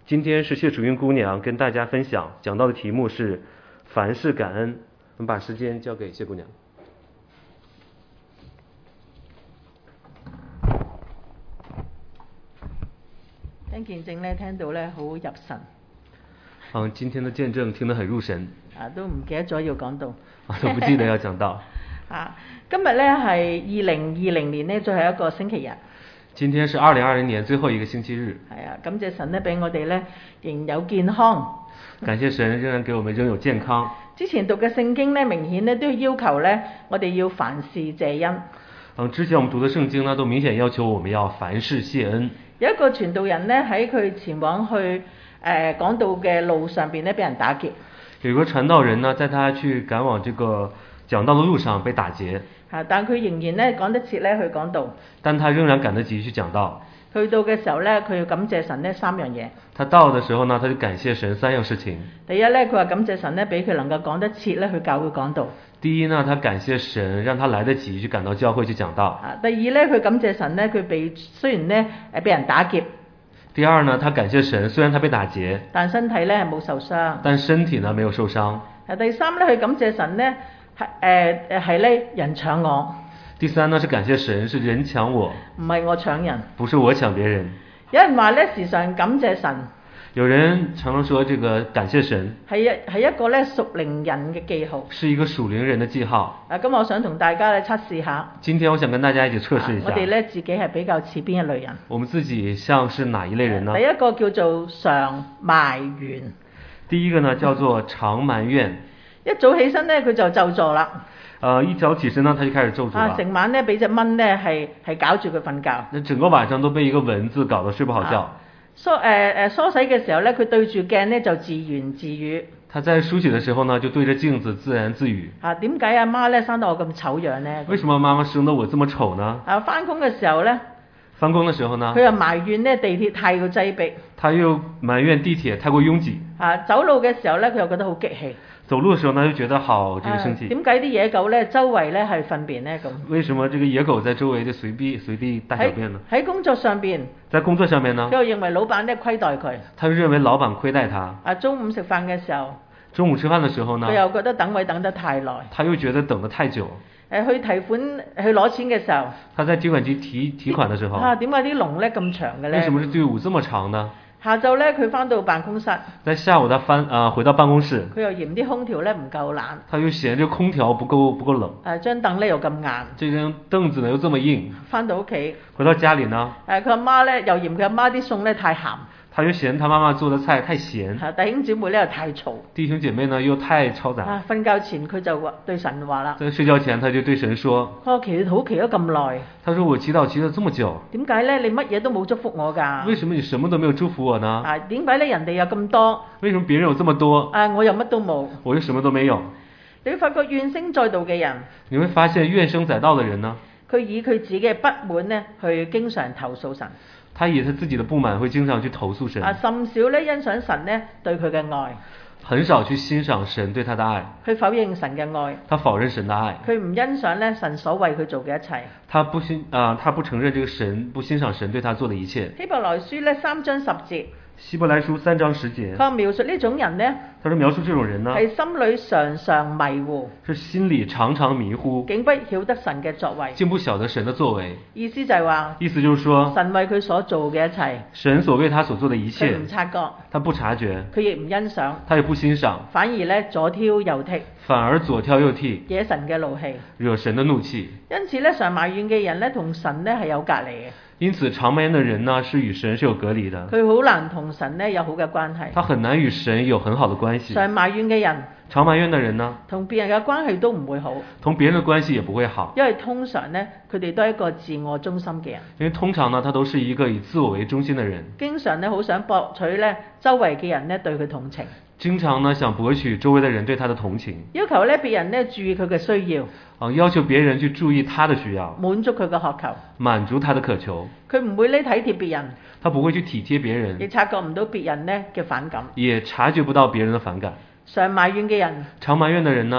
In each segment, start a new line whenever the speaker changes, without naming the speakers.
今天是谢楚云姑娘跟大家分享，讲到的题目是凡事感恩。我们把时间交给谢姑娘。
聽見證咧，聽到咧好入神。
今天的見證聽得很入神。
都唔記得咗要講到。
都不記得要講到。
今日咧係2020年咧最後一個星期日。
今天是2020年最後一個星期日。
感謝神咧俾我哋咧仍有健康。
感謝神仍然給我們仍有健康。
之前讀嘅聖經咧，明顯咧都要求咧我哋要凡事謝恩。
之前我們讀的聖經呢，都明顯要求我們要凡事謝恩。
有一個傳道人咧喺佢前往去講道嘅路上邊咧，俾人打劫。
有個傳道人呢，在他去趕往這個講道的路上被打劫。
但佢仍然咧趕得切咧去講道。
但他仍然趕得及去講道。
去到嘅時候咧，佢要感謝神呢3樣嘢。
他到的時候呢，他就感謝神3樣事情。
第一咧，佢話感謝神咧，俾佢能夠趕得切咧去教會講道。
第一呢，他感謝神，讓他來得及去趕到教會去講道。
第二咧，佢感謝神咧，佢雖然咧被人打劫。
第二呢，他感謝神，雖然他被打劫，
但身體咧係冇受傷。
但身體呢沒有受傷。
第三咧，佢感謝神咧係咧人搶我。
第三呢，是感謝神，是人搶我，
唔係我搶人。
不是我搶別人。
有人話咧，時常感謝神。
有人常說這個感謝神
係一個咧屬靈人嘅記號。
是一個屬靈人的記號。
咁我想同大家咧測試下。
今天我想跟大家一起測試一下。
我哋咧自己係比較似邊一類人？
我們自己像是哪一類人呢？
第一個叫做常埋怨。
第一個呢叫做常埋怨。
一早起身咧，佢就咒詛啦。
一早起身呢，他就開始咒詛啦。
成晚咧俾隻蚊咧係搞住佢瞓覺。
那整個晚上都被一個蚊子搞得睡不好覺。
梳洗嘅時候咧，佢對住鏡咧就自言自語。
他在梳洗的時候呢，就對着鏡子自言自語。
點解阿媽咧生得我咁醜樣呢？
為什麼媽媽生得我這麼醜呢？
返工嘅時候咧。
返工的時候呢？
佢又埋怨咧地鐵太過擠迫。
他又埋怨地鐵太過擁擠。
走路嘅時候咧，佢又覺得好激氣。
走路的時候呢，就覺得好生氣。
點解啲野狗咧周圍咧係糞便咧咁？
為什麼這個野狗在周圍就隨地大小便呢？
喺工作上邊。
在工作上面呢？
佢又認為老闆咧虧待佢。
他就認為老闆虧待他。
中午食飯嘅時候。
中午吃飯的時候呢？
佢又覺得等位等得太耐。
他又覺得等得太久。
去提款去攞錢嘅時候。
他在提款機提款的時候。
點解啲龍咧咁長嘅咧？
為什麼是隊伍這麼長呢？
下晝咧，佢返到辦公室。
在下午，他回到辦公室。
佢又嫌啲空調咧唔夠冷。
他又嫌這空調不夠冷。
張凳咧又咁硬。
這張凳子呢又這麼硬。
返到屋企。
回到家裡呢？
佢阿媽咧又嫌佢阿媽啲餸咧太鹹。
他又嫌他媽媽做的菜太鹹。
弟兄姐妹咧又太嘈。
弟兄姐妹呢又太嘈雜。
瞓覺前佢就對神話啦。
在睡覺前他就對神說：
我祈禱祈咗咁耐。
他說我祈禱祈了這麼久。
點解咧？你乜嘢都冇祝福我㗎？
為什麼你什麼都沒有祝福我呢？
點解咧？人哋有咁多。
為什麼別人有這麼多？
我又乜都冇。
我又什麼都沒有。
你會發覺怨聲載道嘅人。
你會發現怨聲載道的人呢？
佢以佢自己嘅不滿呢，去經常投訴神。
他以他自己的不滿會經常去投訴神。
甚少咧欣賞神呢對佢嘅愛。
很少去欣賞神對他的愛。
佢否認神嘅愛。
他否認神的愛。
佢唔欣賞咧神所為佢做嘅一切。
他不承認這個神，不欣賞神對他做的一切。
希伯來書咧3章10節。
希伯來書3章10節。
佢描述呢種人呢，
他說描述這種人呢，
係心裏常常迷糊。
是心裏常常迷糊。
竟不曉得神嘅作為。
竟不曉得神的作為。
意思就係話。
意思就是說。
神為佢所做嘅一切。
神所為他所做的一切。
佢唔察覺。
他不察覺。
佢亦唔欣賞。
他也不欣賞。
反而咧左挑右剔。
反而左挑右剔。
惹神嘅怒氣。
惹神的怒氣。
因此咧，常埋怨嘅人咧，同神咧係有隔離嘅。
因此常埋怨的人呢，是與神是有隔離的。
佢好難同神呢有好嘅關係。
他很難與神有很好的關係。
常埋怨嘅人。
常埋怨的人呢，
同別人嘅關係都唔會好。
同別人的關係也不會好。
因為通常呢，佢哋都係一個自我中心嘅人。
因為通常呢，他都是一個以自我為中心的人。
經常呢，好想博取呢周圍嘅人呢對佢同情。
經常呢，想博取周圍的人對他的同情。
要求呢別人呢注意佢嘅需要。
要求別人去注意他的需要。
滿足佢嘅渴求。
滿足他的渴求。
佢唔會呢體貼別人。
他不會去體貼別人。
亦察覺唔到別人呢嘅反感。
也察覺不到別人的反感。
常埋怨嘅人。
常埋怨的人呢，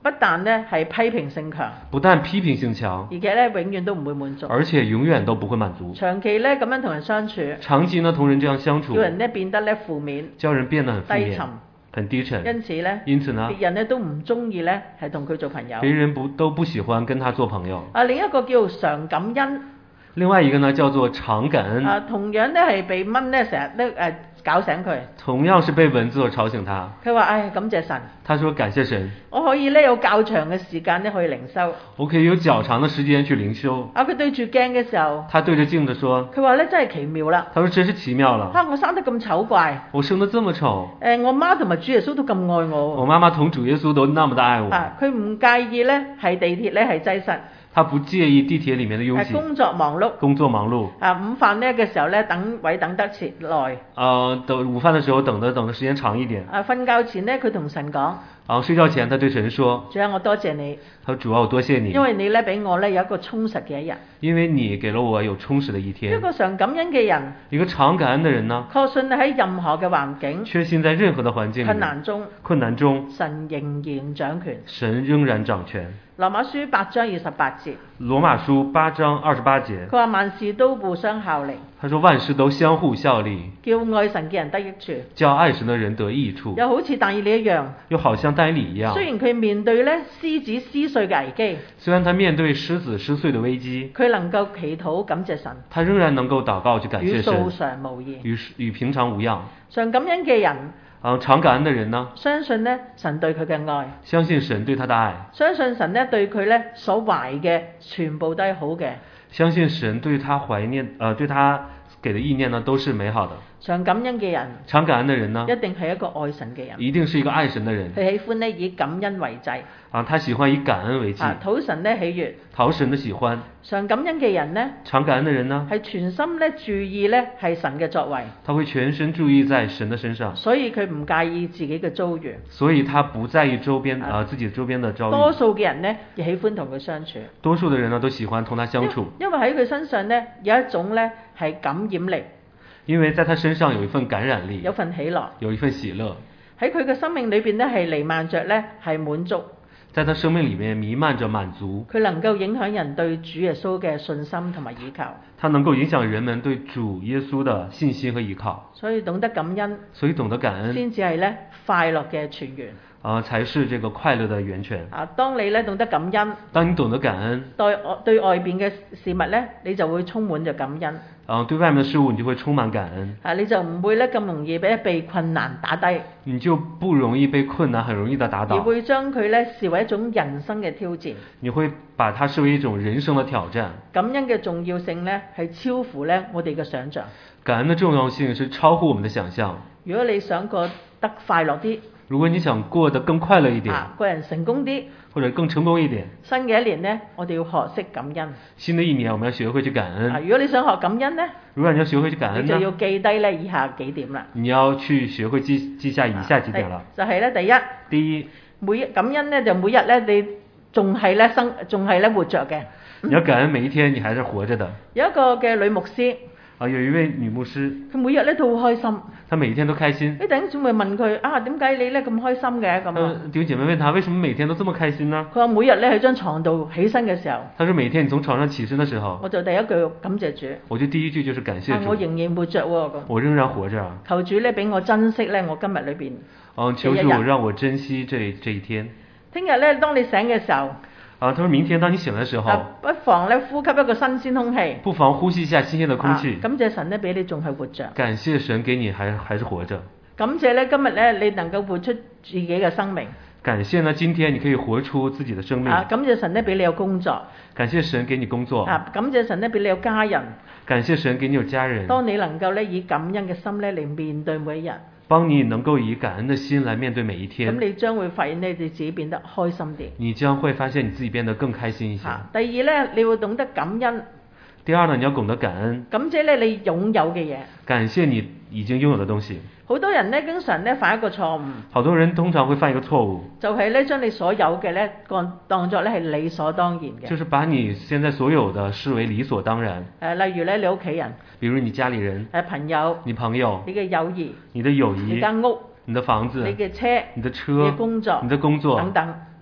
不但呢係批評性強，
不但批評性強，
而且咧永遠都唔會滿足，
而且永遠都不會滿足。
長期咧咁樣同人相處，
長期呢同人這樣相處，
叫人咧變得咧負面，
叫人變得很負面，
低沉，
很低沉。
因此
呢，
別人咧都唔中意咧係同佢做朋友。
別人都不喜歡跟他做朋友。
另一個叫常感恩，
另外一個呢叫做常感恩。
同樣咧係被蚊咧成日都搞醒佢。
同樣是被蚊子所吵醒他。
佢話：唉，感謝神。
他說感謝神，
我可以咧有較長嘅時間咧去靈修。
我可以有較長嘅時間去靈修。
佢對住鏡嘅時候，
他對着鏡子說：佢
話咧真係奇妙啦。
他說真是奇妙了。
我生得咁醜怪。
我生得這麼醜。
我媽同埋主耶穌都咁愛我。
我媽媽同主耶穌都那麼的愛我。
佢唔介意咧係地鐵咧係擠塞。
他不介意地鐵裡面的擁擠。
工作忙碌。午飯呢嘅時候咧等位等得切耐。
等午飯的時候等的時間長一點。
瞓覺前呢佢同神講。
睡覺前他對神說：
主啊，我多謝你。
他說：主啊，我多謝你。
因為你咧俾我咧有一個充實嘅一日。
因為你給了我有充實的一天。
一個常感恩嘅人。
一個常感恩的人呢？
確信喺任何嘅環境。
確信在任何的環境。困難中。
神仍然掌權。
神仍然掌權。
羅馬書8章28節。
羅馬書8章28節。
佢話萬事都互相效力。
他說萬事都相互效力。
叫愛神嘅人得益處。
叫愛神的人得益處。
又好似但以理一樣。
又好像但以理一樣。
雖然佢面對咧獅子撕碎嘅危機。
雖然他面對獅子撕碎的危機。
佢能夠祈禱感謝神。
他仍然能夠禱告去感謝神。
與素常無異。
與平常無恙。
常感恩嘅人。
常感恩的人呢？
相信呢神對佢嘅愛。
相信神對他的愛。
相信神呢對佢呢所懷嘅全部都係好嘅。
相信神對他對他給的意念呢都是美好的。
常感恩嘅人。
常感恩的人呢？
一定係一個愛神嘅人。
一定是一個愛神的人。
佢喜歡呢以感恩為祭。
他喜歡以感恩為祭。
討神呢喜悅。
討神的喜歡。
常感恩嘅人呢？
常感恩的人呢？
係全心呢注意呢係神嘅作為。
他會全身注意在神的身上。
所以佢唔介意自己嘅遭遇。
所以他不在意周邊自己周邊的遭遇。
多數嘅人呢亦喜歡同佢相處。
多數的人呢都喜歡同他相處。
因為喺佢身上呢有一種呢係感染力。
因為在他身上有一份感染力。
有份喜樂。
有一份喜樂。
喺佢嘅生命裏邊呢係彌漫着呢係滿足。
在他生命裡面彌漫着滿足。
佢能夠影響人對主耶穌嘅信心同埋依靠。
他能夠影響人們對主耶穌的信心和依靠。
所以懂得感恩。先至係呢快樂嘅泉源。
才是這個快樂的源泉。
當你呢懂得感恩。
當你懂得感恩。
對外邊嘅事物呢，你就會充滿着感恩。
對外面的事物你就會充滿感恩。
你就唔會呢咁容易被困難打低。
你就不容易被困難很容易的打倒。
你會將佢呢視為一種人生嘅挑戰。
你會把它視為一種人生的挑戰。
感恩嘅重要性呢係超乎呢我哋嘅想象。
感恩的重要性是超乎我們的想象。
如果你想過得快樂啲。
如果你想過得更快樂一點，
個人成功啲，
或者更成功一點，
新嘅一年呢，我哋要學識感恩。
新的一年，我們要學會去感恩。
如果你想學感恩呢，
如果你要學會去感恩，
你就要記低呢以下幾點啦。
你要去學會記下以下幾點啦。
就係呢，第一，感恩呢就每日呢你仲係呢活着嘅。
你要感恩每一天你還是活着的。
有一個嘅女牧師。
有一位女牧師，
佢每日咧都好開心。
她每天都開心。
啲弟兄姊妹問佢點解你咧咁開心嘅咁啊？
弟兄姐妹問他為什麼每天都這麼開心呢？
佢話每日咧喺張床度起身嘅時候，
他說每天你從床上起身的時候，
我就第一句感謝主。
我就第一句就是感謝主。
我仍然活着喎。
我仍然活着。
求主咧俾我珍惜咧我今日裏邊。
求主讓我珍惜這一天。
聽日咧當你醒嘅時候。
他說明天當你醒的時候，
不妨咧呼吸一個新鮮空氣。
不妨呼吸一下新鮮的空氣。
感謝神咧俾你仲係活着。
感謝神給你還是活着。
感謝咧今日咧你能夠活出自己嘅生命。
感謝呢今天你可以活出自己的生命。
感謝神咧俾你有工作。
感謝神給你工作。
感謝神咧俾你有家人。
感謝神給你有家人。
當你能夠咧以感恩嘅心咧嚟面對每一日。
幫你能夠以感恩的心來面對每一天。
咁你將會發現你自己變得開心啲。
你將會發現你自己變得更開心一些。
第二呢，你會懂得感恩。
第二呢，你要懂得感恩。
感謝咧你擁有嘅嘢。
感謝你已經擁有的東西。
好多人呢，經常呢犯一個錯誤。
好多人通常會犯一個錯誤。
就係呢，將你所有嘅呢當作呢係理所當然嘅。
就是把你現在所有的視為理所當然。
例如呢，你屋企人。
比如你家裡人。
朋友。
你朋友。
你嘅友誼。
你的友誼。
你間屋。
你的房子。
你嘅車。
你的車。
你嘅工作。
你的工作。
等等。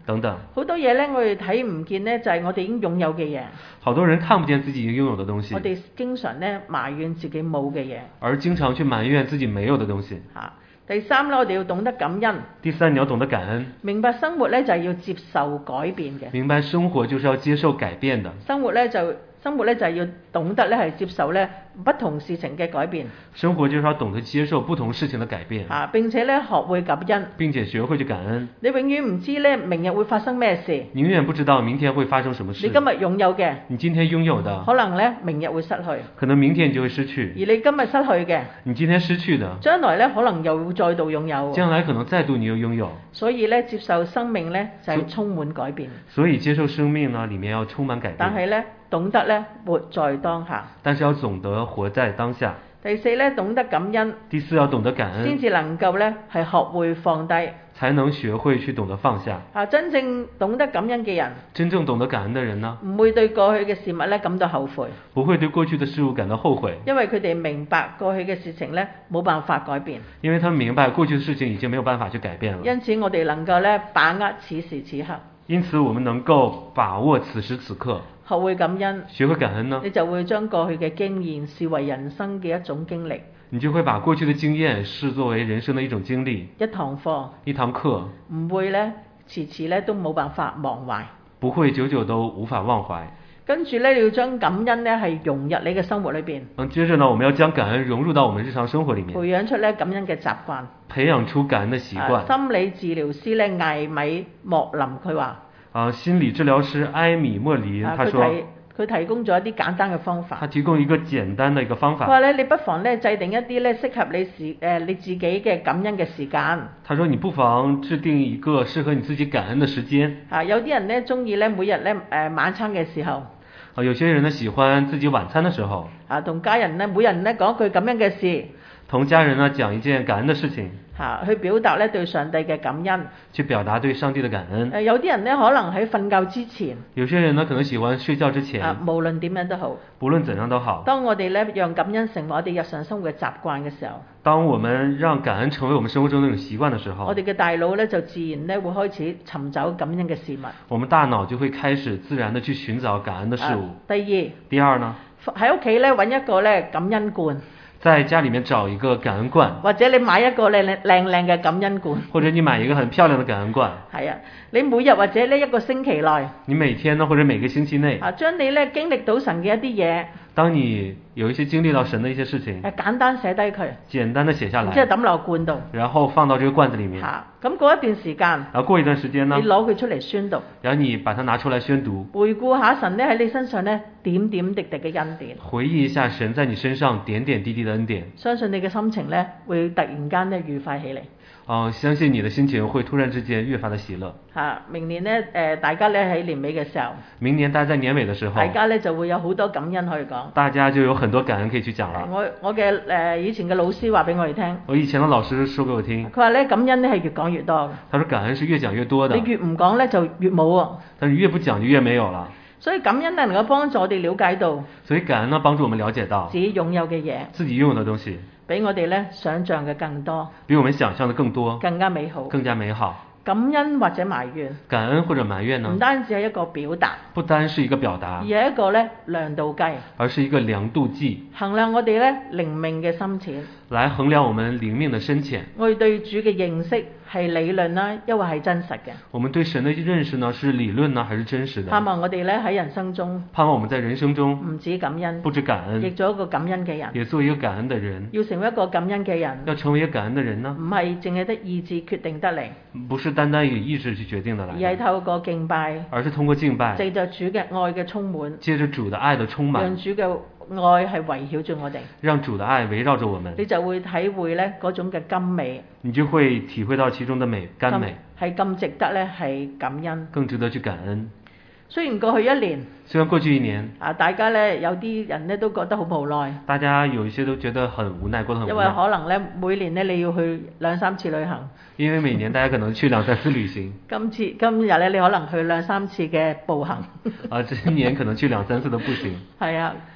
等等。
好多嘢呢，我哋睇唔見呢，就係我哋已經擁有嘅嘢。
好多人看不見自己已經擁有的東西，
我哋經常呢埋怨自己冇嘅嘢，
而經常去埋怨自己沒有的東西。
第三呢，我哋要懂得感恩。
第三，你要懂得感恩。
明白生活呢，就係要接受改變嘅。
明白生活就是要接受改變的。
生活呢，就係要懂得呢，係接受呢不同事情嘅改變。
生活就是要懂得接受不同事情的改變。
並且呢，學會感恩。
並且學會去感恩。
你永遠唔知呢，明日會發生咩事。
你永遠不知道明天會發生什麼事。
你今日擁有嘅，
你今天擁有的，
可能呢，明日會失去。
可能明天你就會失去。
而你今日失去嘅，
你今天失去的，
將來呢，可能又會再度擁有。
將來可能再度你又擁有。
所以呢，接受生命呢，就係充滿改變。
所以接受生命呢，裡面要充滿改變。
但係呢，懂得呢，活在當下。
但是要懂得活在當下。
第四呢，懂得感恩。
第四，要懂得感恩，
先至能夠呢，係學會放低。
才能學會去懂得放下。
真正懂得感恩嘅人，
真正懂得感恩的人呢，
唔會對過去嘅事物呢感到後悔。
不會對過去的事物感到後悔。
因為佢哋明白過去嘅事情呢，冇辦法改變。
因為他們明白過去的事情已經沒有辦法去改變了。
因此我哋能夠呢，把握此時此刻。
因此我們能夠把握此時此刻。
學會感恩。
學會感恩呢，
你就會將過去嘅經驗視為人生嘅一種經歷。
你就會把過去的經驗視作為人生的一種經歷。
一堂課。
一堂課。
唔會呢，遲遲呢都冇辦法忘懷。
不會久久都無法忘懷。
跟住呢，你要將感恩呢係融入你嘅生活裏邊。
接着呢，我們要將感恩融入到我們日常生活裡面。
培養出呢感恩嘅習慣。
培養出感恩的習慣。
心理治療師呢艾米莫林佢話。
心理治療師埃米莫林，他說。
佢提供咗一啲簡單嘅方法。
他提供一個簡單的一個方法。
佢話咧，你不妨咧制定一啲咧適合你自己嘅感恩嘅時間。
他說你不妨制定一個適合你自己感恩的時間。
有啲人咧中意咧每日咧晚餐嘅時候。
有些人呢喜歡自己晚餐的時候。
同家人咧每人咧講一句感恩嘅事。
同家人呢講一件感恩的事情。
去表達咧對上帝嘅感恩。
去表達對上帝的感恩。
有啲人咧可能喺瞓覺之前。
有些人呢可能喜歡睡覺之前。
無論點樣都好。
無論怎樣都好。
當我哋咧讓感恩成為我哋日常生活嘅習慣嘅時候。
當我們讓感恩成為我們生活中的那種習慣的時候。
我哋嘅大腦咧就自然咧會開始尋找感恩嘅事物。
我們大腦就會開始自然地去尋找感恩的事物。第二呢？
喺屋企咧揾一個咧感恩罐。
在家裡面找一個感恩罐，
或者你買一個靚嘅感恩罐，
或者你買一個很漂亮的感恩罐。
係啊，你每日或者呢一個星期內，
你每天呢或者每個星期內，
將你咧經歷到神嘅一啲嘢，
當你有一些經歷到神的一些事情，
簡單寫低佢，
簡單的寫下來，
即係抌落罐度，
然後放到這個罐子裡面。
咁過一段時間，
然後過一段時間呢，
你攞佢出嚟宣讀，
然後你把它拿出來宣讀，
回顧下神咧喺你身上咧點點滴滴嘅恩典，
回憶一下神在你身上點點滴滴的恩典，
相信你嘅心情咧會突然間咧愉快起嚟。
相信你的心情會突然之間越發的喜樂。
明年呢，大家咧喺年尾嘅時候，
明年大家在年尾的時候，
大家咧就會有好多感恩可以講。
大家就有很多感恩可以去講啦。
我嘅以前嘅老師話俾我哋聽。
我以前嘅老師說給我聽。
佢話咧感恩咧係越講越多。
他說感恩是越講越多的。
你越唔講咧就越冇喎。
但是越不講就越沒有了。
所以感恩能夠幫助我哋了解到。
所以感恩呢幫助我們了解到。
自己擁有嘅嘢。
自己擁有的東西。
比我哋咧想象嘅更多。
比我們想象的更多。
更加美好。
更加美好。
感恩或者埋怨。
感恩或者埋怨呢？
唔單止係一個表達。
不單是一個表達。
而係一個咧量度計。
而是一個量度計。
衡量我哋咧靈命嘅深淺。
來衡量我們靈命的深淺。
我哋對主嘅認識係理論啦，抑或係真實嘅？
我們對神的認識呢，是理論呢，還是真實的？
盼望我哋咧喺人生中。
盼望我們在人生中。
唔止感恩。
不止感恩。
亦做一個感恩嘅人。
也做一個感恩的人。
要成為一個感恩嘅人。
要成為一個感恩的人呢？
唔係淨係得意志決定得嚟。
不是單單以意志去決定得來。
而係透過敬拜。
而是通過敬拜。
藉着主嘅愛嘅充滿。
借着主的愛的充滿。
讓主嘅愛係圍繞住我哋。
讓主的愛圍繞着我們。
你就會體會咧嗰種嘅甘美。
你就會體會到其中的美，甘美。
係咁值得咧，係感恩。
更值得去感恩。
雖然過去一年。
雖然過去一年。
大家咧有啲人咧都覺得好無奈。
大家有一些都覺得很無奈，過得很無奈。
因為可能咧每年咧你要去2-3次旅行。
因為每年大家可能去2-3次旅行。
今日咧你可能去2-3次嘅步行。
今年可能去2-3次的步行。
係啊。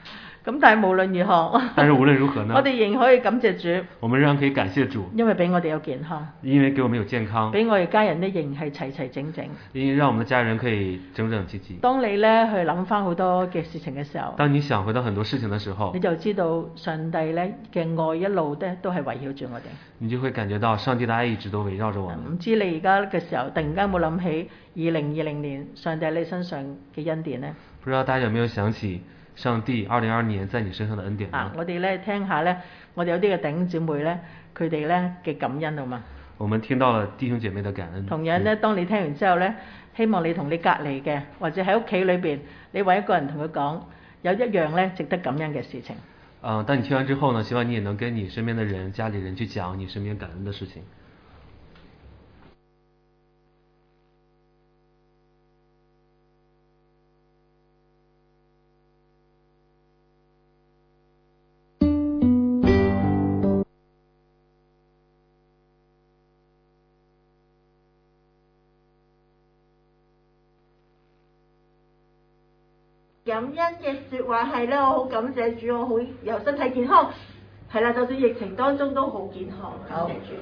咁但係無論如何，
但是無論如何呢，
我哋仍可以感謝主，
我們仍然可以感謝主，
因為俾我哋有健康，
因為給我們有健康，
俾我哋家人呢仍係齊齊整整，
因為讓我們的家人可以整整齊齊。
當你呢去諗翻好多嘅事情嘅時候，
當你想回到很多事情的時候，
你就知道上帝呢嘅愛一路呢都係圍繞住我哋。
你就會感覺到上帝的愛一直都圍繞着我們。
唔知你而家嘅時候，突然間冇諗起2020年上帝喺你身上嘅恩典呢？
不知道大家有沒有想起上帝2022年在你身上的恩典呢？
我哋呢聽下呢，我哋有啲嘅弟兄姊妹呢，佢哋呢嘅感恩好嘛？
我們聽到了弟兄姐妹的感恩。
同樣呢，當你聽完之後呢，希望你同你隔離嘅，或者喺屋企裏邊，你揾一個人同佢講，有一樣呢值得感恩嘅事情。
當你聽完之後呢，希望你也能跟你身邊的人、家裡人去講你身邊感恩的事情。
感恩嘅説話係咧，我好感謝主，我好有身體健康，係啦，就算疫情當中都好健康。感謝主，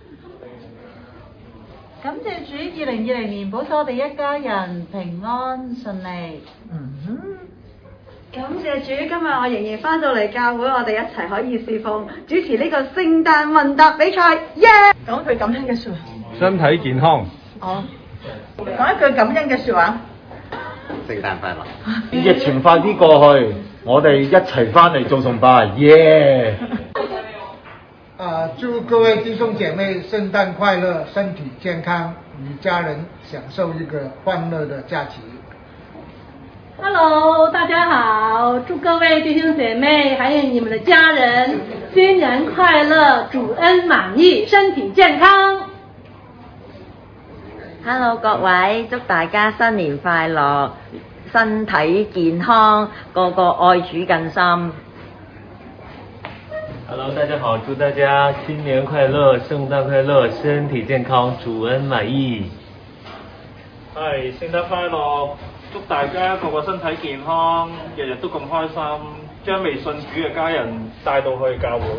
感謝主，2020年保守我哋一家人平安順利。
感謝主，今日我仍然翻到嚟教會，我哋一齊可以侍奉主持呢個聖誕問答比賽，耶！
講句感恩嘅説話。
身體健康。
講一句感恩嘅説話。
聖誕快樂！
疫情快啲過去，我哋一齊翻嚟做崇拜，耶！
祝各位弟兄姐妹聖誕快樂，身體健康，與家人享受一個歡樂的假期。
Hello， 大家好，祝各位弟兄姐妹還有你們的家人新年快樂，主恩滿意，身體健康。
Hello， 各位，祝大家新年快樂，身體健康，個個愛主更深。
Hello， 大家好，祝大家新年快樂，聖誕快樂，身體健康，主恩滿意。
係，聖誕快樂，祝大家個個身體健康，日日都咁開心，將未信主嘅家人帶到去教會。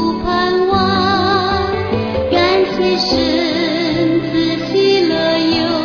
神赐喜樂有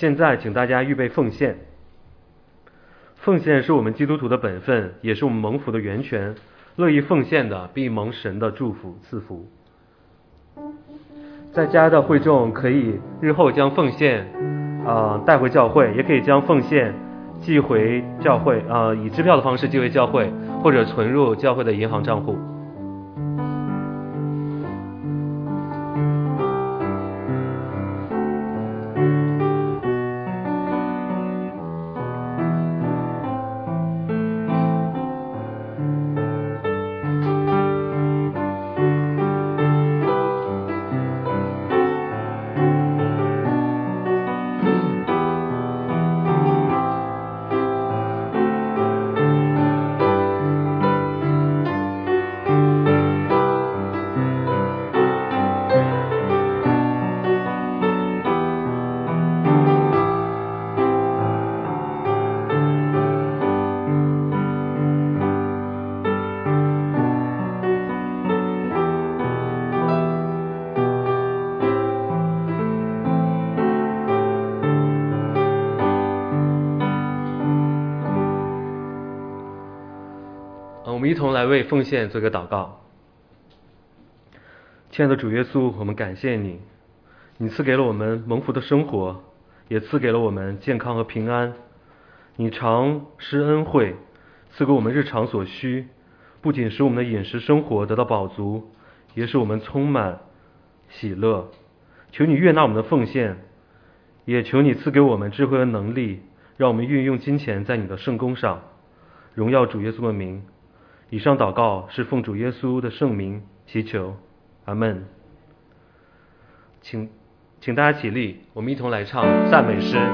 现在请大家预备奉献。奉献是我们基督徒的本分，也是我们蒙福的源泉。乐意奉献的必蒙神的祝福赐福。在家的会众可以日后将奉献带回教会，也可以将奉献寄回教会，以支票的方式寄回教会，或者存入教会的银行账户。我们一同来为奉献做个祷告。亲爱的主耶稣，我们感谢你，你赐给了我们蒙福的生活，也赐给了我们健康和平安。你常施恩惠，赐给我们日常所需，不仅使我们的饮食生活得到饱足，也使我们充满喜乐。求你悦纳我们的奉献，也求你赐给我们智慧和能力，让我们运用金钱在你的圣工上，荣耀主耶稣的名。以上祷告是奉主耶稣的圣名祈求，阿们。请大家起立，我们一同来唱赞美诗。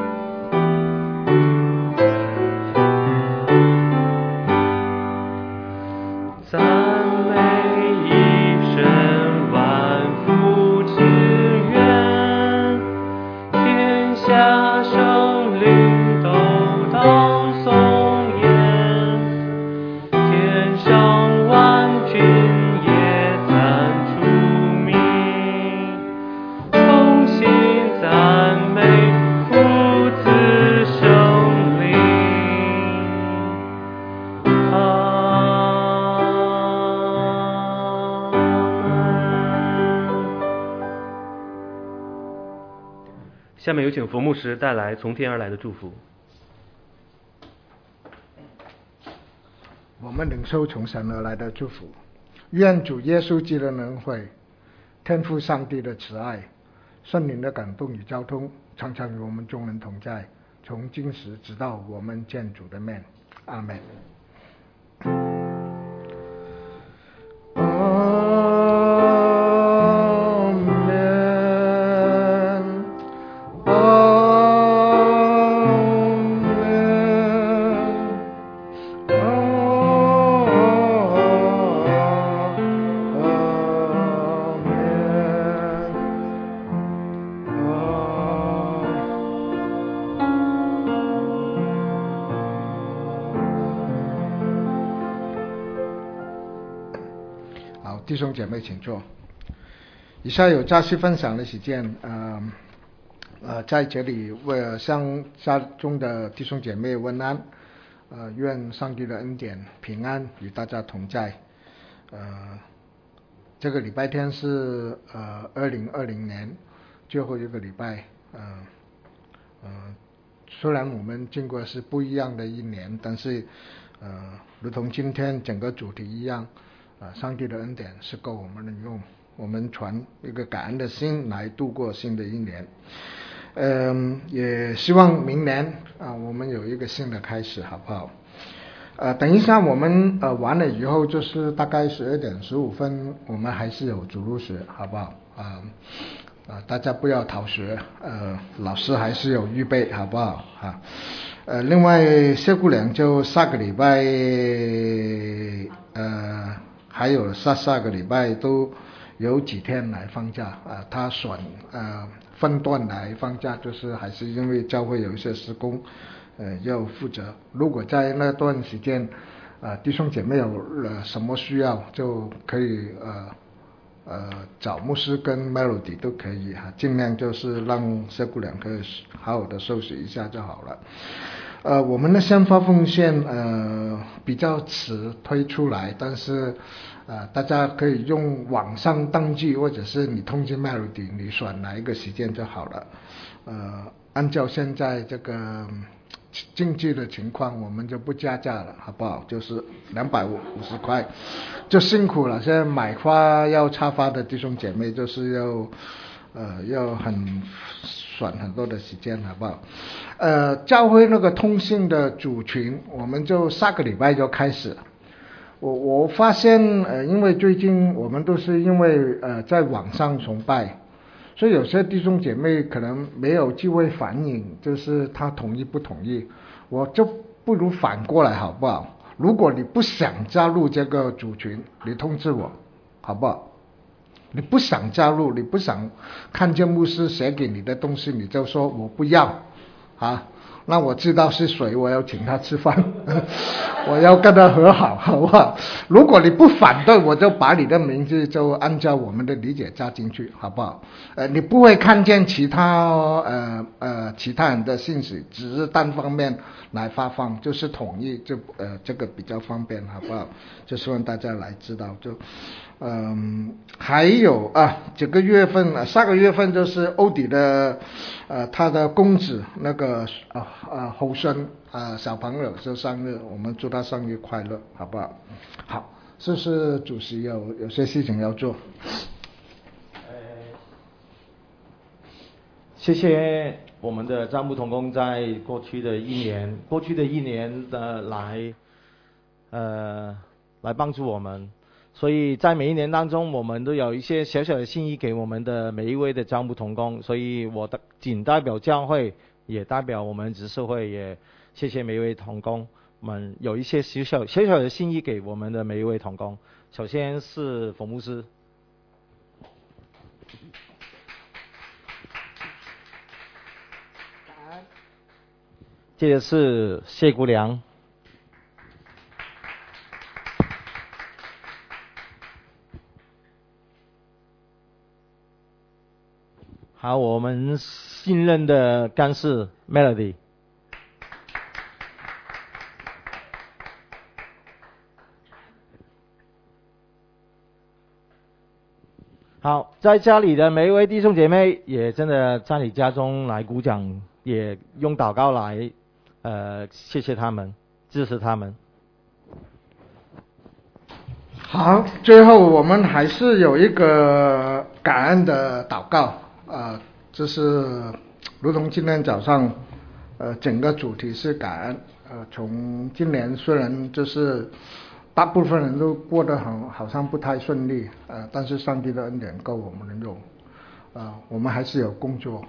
赞美一生万福之源，天下生灵都当颂言，天上万军也赞主名，同心赞美父子圣灵。下面有请佛牧师带来从天而来的祝福。
我们领受从神而来的祝福，愿主耶稣基督的恩惠、天父上帝的慈爱、圣灵的感动与交通，常常与我们众人同在，从今时直到我们见主的面。阿们。弟兄姐妹请坐。以下有家事分享的时间，在这里为向家中的弟兄姐妹问安，愿上帝的恩典平安与大家同在。这个礼拜天是2020年最后一个礼拜，虽然我们经过是不一样的一年，但是如同今天整个主题一样，上帝的恩典是够我们的用，我们传一个感恩的心来度过新的一年。也希望明年我们有一个新的开始，好不好？等一下我们完了以后，就是大概11点15分，我们还是有主日学，好不好？大家不要逃学，老师还是有预备，好不好？另外谢姑娘就下个礼拜还有下个礼拜都有几天来放假，他选分段来放假，就是还是因为教会有一些施工要负责。如果在那段时间弟兄姐妹有什么需要，就可以找牧师跟 Melody 都可以哈，尽量就是让谢姑娘可以好好的休息一下就好了。我们的先发奉献比较迟推出来，但是大家可以用网上登记，或者是你通知 Melody， 你选哪一个时间就好了。按照现在这个经济的情况，我们就不加价了，好不好？就是250块，就辛苦了。现在买花要插花的弟兄姐妹，就是要选很多的时间，好不好？教会那个通信的组群，我们就下个礼拜就开始。我发现因为最近我们都是因为在网上崇拜，所以有些弟兄姐妹可能没有机会反映，就是他同意不同意。我就不如反过来好不好？如果你不想加入这个组群，你通知我，好不好？你不想加入，你不想看见牧师写给你的东西，你就说我不要啊。那我知道是谁，我要请他吃饭我要跟他和好，好不好？如果你不反对，我就把你的名字就按照我们的理解加进去，好不好？你不会看见其他人的信息，只是单方面来发放，就是统一，就这个比较方便，好不好？就希望大家来知道。就还有这个月份下个月份就是欧迪的他的公子那个后生小朋友就生日，我们祝他生日快乐，好不好？好，这是主席有些事情要做。
谢谢我们的张牧同工在过去的一年的来帮助我们。所以在每一年当中，我们都有一些小小的心意给我们的每一位的张牧同工，所以我仅代表教会，也代表我们执事会，也谢谢每一位同工们有一些小小的心意给我们的每一位同工。首先是冯牧师，接着是谢姑娘，好，我们信任的干事 Melody。好，在家里的每一位弟兄姐妹，也真的在你家中来鼓掌，也用祷告来谢谢他们，支持他们。
好，最后我们还是有一个感恩的祷告。就是如同今天早上整个主题是感恩。从今年虽然就是大部分人都过得好像不太顺利，但是上帝的恩典够我们用。我们还是有工作，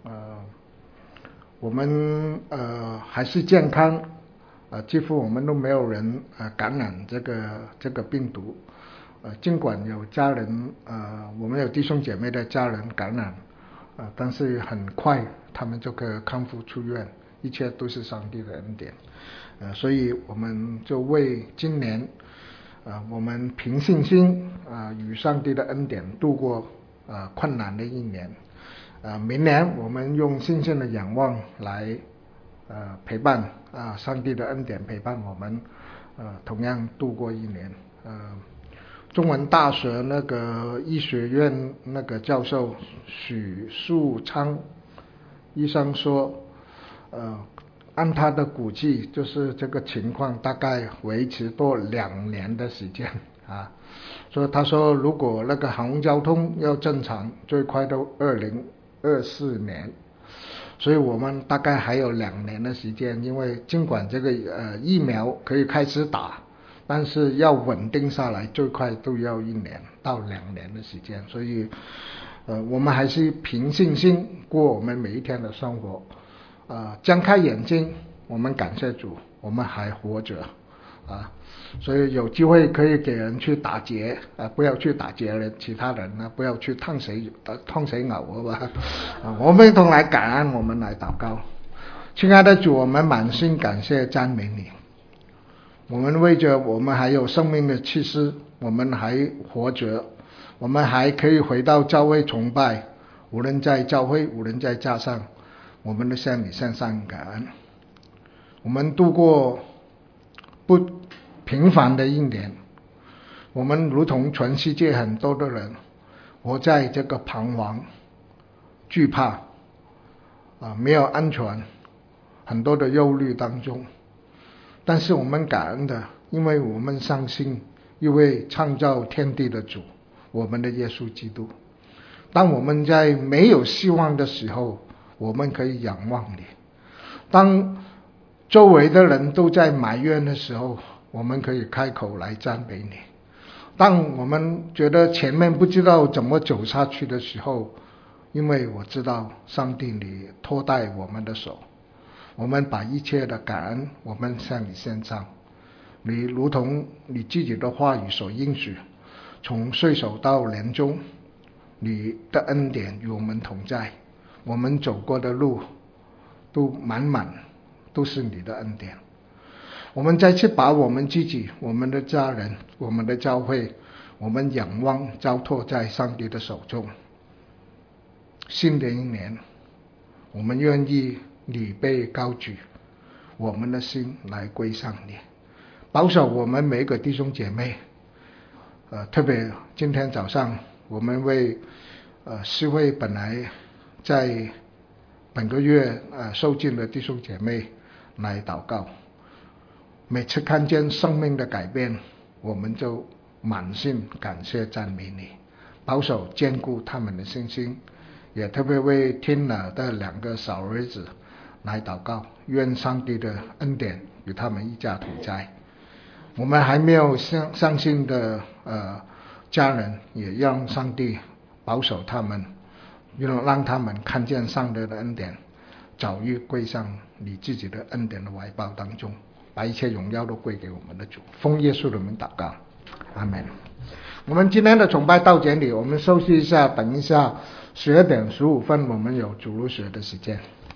我们还是健康，几乎我们都没有人感染这个病毒。尽管有家人我们有弟兄姐妹的家人感染，但是很快他们就可以康复出院，一切都是上帝的恩典。所以我们就为今年我们凭信心与上帝的恩典度过困难的一年。明年我们用信心的仰望来陪伴上帝的恩典陪伴我们同样度过一年。中文大学那个医学院那个教授许树昌医生说，按他的估计，就是这个情况大概维持多2年的时间所以他说，如果那个航空交通要正常，最快都2024年。所以我们大概还有2年的时间，因为尽管这个疫苗可以开始打，但是要稳定下来，最快都要1年到2年的时间。所以我们还是凭信心过我们每一天的生活。睁开眼睛，我们感谢主，我们还活着所以有机会可以给人去打劫不要去打劫人，其他人不要去烫谁牛，好吧我们一同来感恩，我们来祷告。亲爱的主，我们满心感谢赞美你，我们为着我们还有生命的气息，我们还活着， 我们还可以回到教会崇拜，无论在教会，无论在家上，我们都向你献上感恩。我们度过不平凡的一年，我们如同全世界很多的人活在这个彷徨、惧怕没有安全，很多的忧虑当中。但是我们感恩的，因为我们相信一位创造天地的主，我们的耶稣基督。当我们在没有希望的时候，我们可以仰望你；当周围的人都在埋怨的时候，我们可以开口来赞美你；当我们觉得前面不知道怎么走下去的时候，因为我知道上帝你托带我们的手，我们把一切的感恩我们向你献上。你如同你自己的话语所应许，从岁首到年终，你的恩典与我们同在，我们走过的路都满满都是你的恩典。我们再次把我们自己、我们的家人、我们的教会，我们仰望交托在上帝的手中。新的一年，我们愿意你被高举，我们的心来归向你。保守我们每个弟兄姐妹，特别今天早上我们为4位本来在本个月受尽的弟兄姐妹来祷告。每次看见生命的改变，我们就满心感谢赞美你，保守坚固他们的信心。也特别为听了的2个小儿子来祷告，愿上帝的恩典与他们一家同在。我们还没有相信的家人，也让上帝保守他们，让他们看见上帝的恩典，早日归上你自己的恩典的怀抱当中，把一切荣耀都归给我们的主。奉耶稣的名祷告，阿们。我们今天的崇拜到这里，我们休息一下，等一下12点15分我们有主日学的时间。